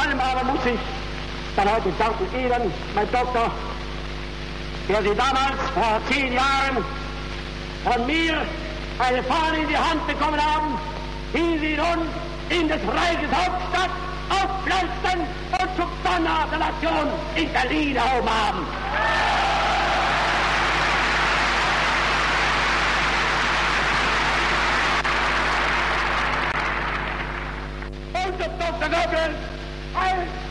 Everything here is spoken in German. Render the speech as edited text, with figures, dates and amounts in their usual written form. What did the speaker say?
allem aber muss ich dann heute danken Ihnen, mein Doktor, der Sie damals vor 10 Jahren von mir eine Fahne in die Hand bekommen haben, die Sie nun in des Reiches Hauptstadt aufpflanzen und zum Donner der Nation in Berlin erhoben haben. Und Dr. Goebbels als